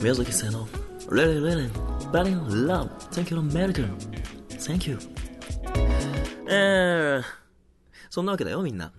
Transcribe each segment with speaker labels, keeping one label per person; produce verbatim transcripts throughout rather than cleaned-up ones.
Speaker 1: 宮崎製のレレレレバリンラブ Thank you American Thank you えーそんなわけだよみんな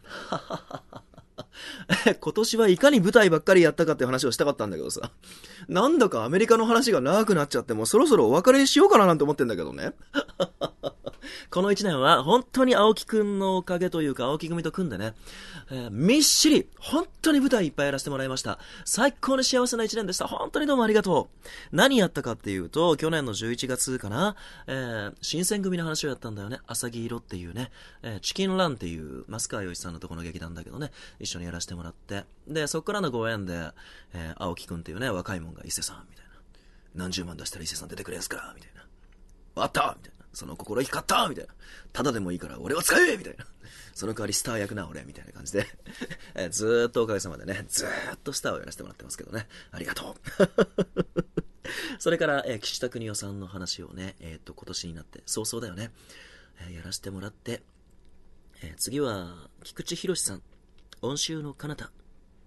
Speaker 1: 今年はいかに舞台ばっかりやったかっていう話をしたかったんだけどさ、なんだかアメリカの話が長くなっちゃって、もうそろそろお別れしようかななんて思ってんだけどねこの一年は本当に青木くんのおかげというか、青木組と組んでね、えー、みっしり本当に舞台いっぱいやらせてもらいました。最高に幸せな一年でした。本当にどうもありがとう。何やったかっていうと、去年のじゅういちがつかな、えー、新選組の話をやったんだよね。朝木色っていうね、えー、チキンランっていう増川洋一さんのところの劇団だけどね、一緒にやらせてもらって、でそこからのご縁で、えー、青木くんっていうね若いもんが伊勢さんみたいな、何十万出したら伊勢さん出てくれんすかみたいな、あったみたいな、その心意気買ったみたいな、ただでもいいから俺を使えみたいな、その代わりスター役な俺みたいな感じでえー、ずーっとおかげさまでね、ずーっとスターをやらせてもらってますけどね、ありがとうそれから、えー、岸田邦夫さんの話をね、えー、っと今年になって早々だよね、えー、やらせてもらって、えー、次は菊池宏さん、温州の彼方、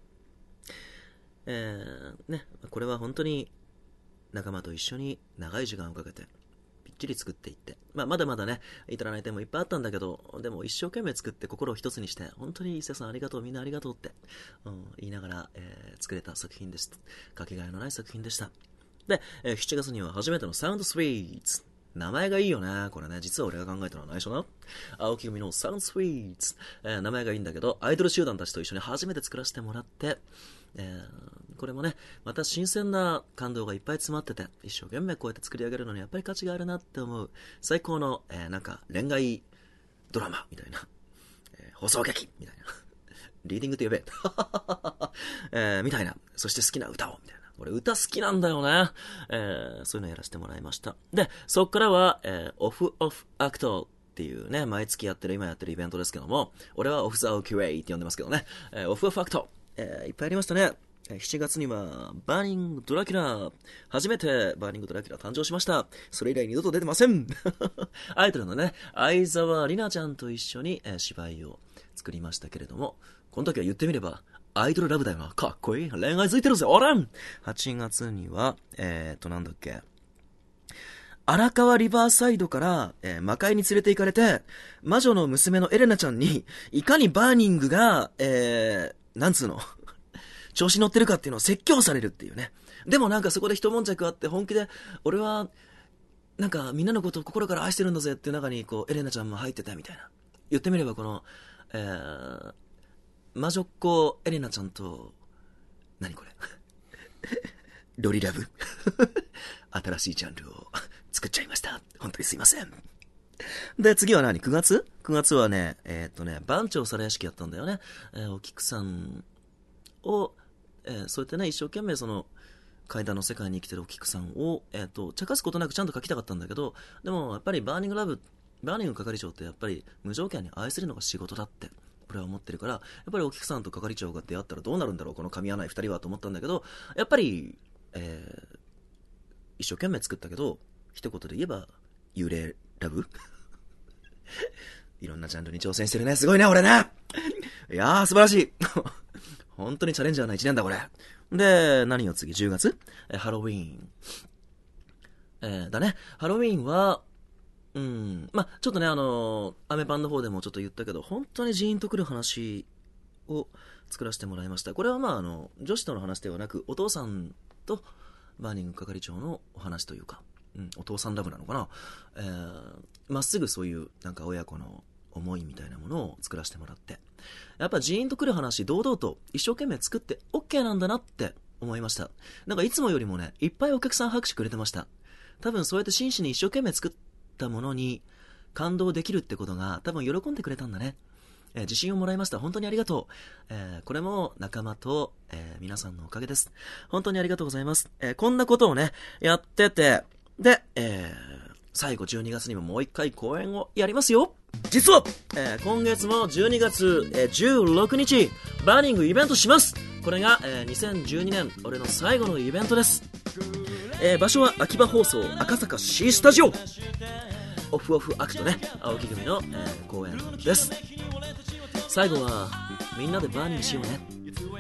Speaker 1: えー、ね、これは本当に仲間と一緒に長い時間をかけてびっちり作っていって、まあ、まだまだね至らない点もいっぱいあったんだけど、でも一生懸命作って心を一つにして、本当に伊勢さんありがとう、みんなありがとうって、うん、言いながら、えー、作れた作品です。かけがえのない作品でした。で、えー、しちがつには初めてのサウンドスイーツ、名前がいいよねこれね、実は俺が考えたのは内緒な青木組のサウンドスイーツ、えー、名前がいいんだけど、アイドル集団たちと一緒に初めて作らせてもらって、えー、これもねまた新鮮な感動がいっぱい詰まってて、一生懸命こうやって作り上げるのにやっぱり価値があるなって思う最高の、えー、なんか恋愛ドラマみたいな、えー、放送劇みたいなリーディングと呼べ、えー、みたいな、そして好きな歌をみたいな、俺歌好きなんだよね、えー、そういうのやらせてもらいました。でそっからは、えー、オフオフアクトっていうね、毎月やってる今やってるイベントですけども、俺はオフザオキュレイって呼んでますけどね、えー、オフオフアクト、えー、いっぱいありましたね。しちがつにはバーニングドラキュラ、初めてバーニングドラキュラ誕生しました。それ以来二度と出てませんアイドルのね相沢里奈ちゃんと一緒に、えー、芝居を作りましたけれども、この時は言ってみればアイドルラブだよな、かっこいい、恋愛づいてるぜおらん。はちがつにはえーとなんだっけ、荒川リバーサイドから、えー、魔界に連れて行かれて、魔女の娘のエレナちゃんにいかにバーニングが、えー、なんつうの調子乗ってるかっていうのを説教されるっていうね。でもなんかそこで一悶着あって、本気で俺はなんかみんなのことを心から愛してるんだぜっていう中にこうエレナちゃんも入ってたみたいな。言ってみればこの、えー、魔女っ子エレナちゃんと何これロリラブ新しいジャンルを作っちゃいました。本当にすいません。で次は何、くがつ ?く 月はねえー、っとね番長皿屋敷やったんだよね。えー、お菊さんを、えー、そうやってね一生懸命その階段の世界に生きてるお菊さんを、えー、と茶化すことなくちゃんと書きたかったんだけど、でもやっぱりバーニングラブバーニング係長ってやっぱり無条件に愛するのが仕事だって俺は思ってるから、やっぱりお菊さんと係長が出会ったらどうなるんだろうこの噛み合わないふたりはと思ったんだけど、やっぱり、えー、一生懸命作ったけど一言で言えば幽霊ラブいろんなジャンルに挑戦してるね、すごいね俺ねいやー素晴らしい本当にチャレンジャーな一年だこれ。で何よ次じゅうがつ、えハロウィーン、えー、だね。ハロウィーンはうんまあちょっとねあのー、アメパンの方でもちょっと言ったけど、本当にジーンとくる話を作らせてもらいました。これはまああの女子との話ではなく、お父さんとバーニング係長のお話というか、うん、お父さんラブなのかな、えー、まっすぐそういうなんか親子の思いみたいなものを作らせてもらって、やっぱジーンとくる話堂々と一生懸命作って OK なんだなって思いました。なんかいつもよりもねいっぱいお客さん拍手くれてました。多分そうやって真摯に一生懸命作ったものに感動できるってことが多分喜んでくれたんだね。えー、自信をもらいました。本当にありがとう。えー、これも仲間と、えー、皆さんのおかげです。本当にありがとうございます。えー、こんなことをねやってて、で、えー、最後じゅうにがつにももう一回公演をやりますよ。実は、えー、今月もじゅうにがつ、えー、じゅうろくにちバーニングイベントします。これが、えー、にせんじゅうにねん俺の最後のイベントです。えー、場所は秋葉放送赤坂 C スタジオ、オフオフアクトね、青木組の、えー、公演です。最後はみんなでバーニングしようね。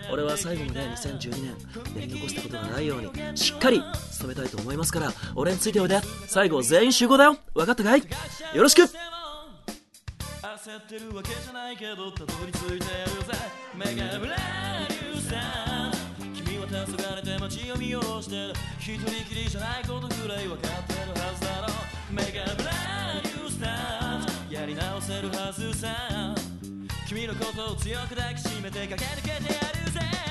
Speaker 1: 俺は最後までにせんじゅうにねんやり残したことがないようにしっかり努めたいと思いますから、俺についておいで。最後全員集合だよ、分かったかい？よろしく。
Speaker 2: 焦ってるわけじゃないけどたどり着いてるぜ。メガブラニューさん、君は黄昏て街を見下ろしてる。一人きりじゃないことぐらい分かってるはずだろ。メガブラニュースター、やり直せるはずさ。君のことを強く抱きしめて駆け抜けてやるぜ。